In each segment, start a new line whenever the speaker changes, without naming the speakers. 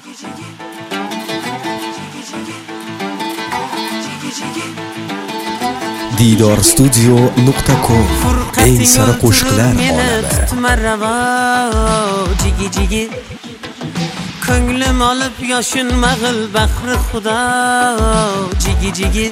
Didorstudio.com eng sara qo'shiqlar olami.
Ko'nglim olib yoshin mag'il bahri xudo jigi jigi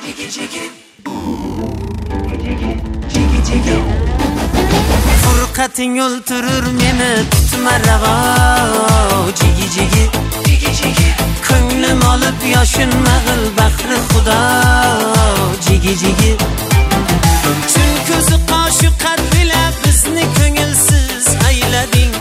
furqating o'ltirur meni tutma ravo jigi jigi ko'nglim olib yoshin mag'il bahri xudo jigi jigi tun ko'zi qoshi qad bilab bizni ko'ngilsiz aylading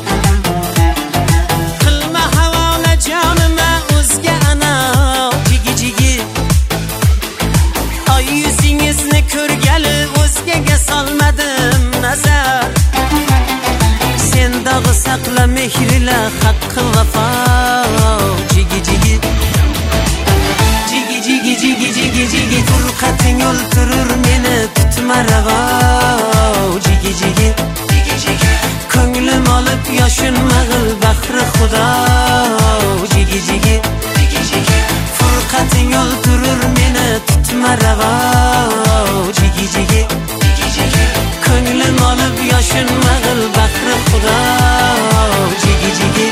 saqla mehrila haqqi vafo jigi jigi jigi jigi jigi jigi jigi furqating o'ltirur meni tutma ravo jigi jigi ko'nglim olib yoshin mag'il bahri xudo jigi jigi furqating o'ltirur meni tutma ravo jigi jigi ko'nglim olib yoshin mag'il bahri xudo jigi jigi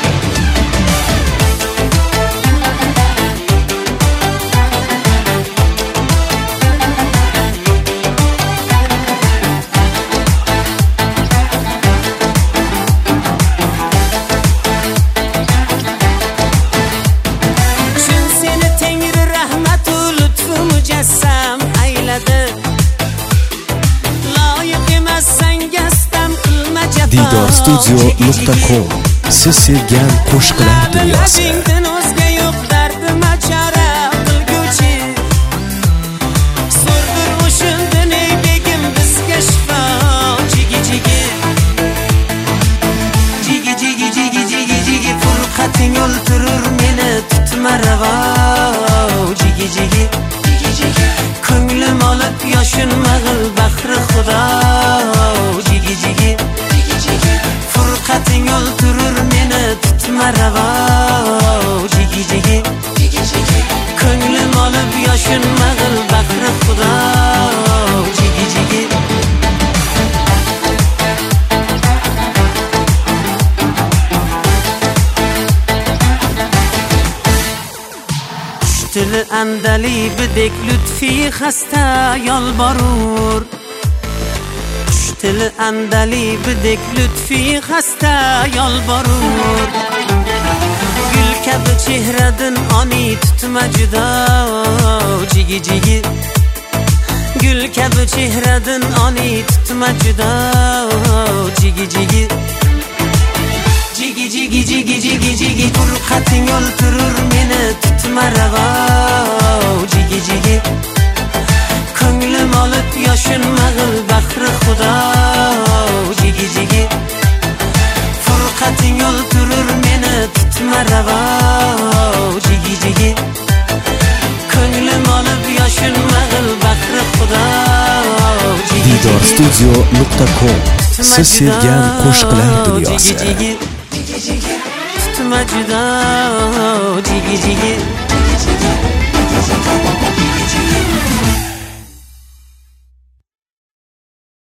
Chin seni Tengri rahmatu lutfu mujassam ayladi
Didorstudio.com siz sevgan qo'shiqlar dunyosi.
O'zga yo'q dardim achara qilguvchi so'rdir o'shundan ey begim bizga shifo jigi jigi jigi jigi jigi jigi jigi furqating o'ltirur meni tutma ravo jigi jigi ko'nglim olib yoshin mag'il bahri xudo jigi jigi furqating o'ltirur meni tutma ravo jigi jigi ko'nglim olib yoshin mag'il bahri xudo jigi jigi Dili andali bidek lütfi xasta yolborur Dili andali bidek lütfi xasta yolborur Gül kabi chehradan oni tutma judo jigi jigi Gül kabi chehradan oni tutma judo jigi jigi jigi jigi jigi jigi jigi furqating o'ltirur meni tutma ravo jigi jigi ko'nglim olib yoshin mag'il bahri xudo jigi jigi furqating o'ltirur meni tutma ravo jigi jigi ko'nglim olib yoshin mag'il bahri xudo
Didorstudio.com siz sevgan qo'shiqlar dunyosi.
tutma judo jigi jigi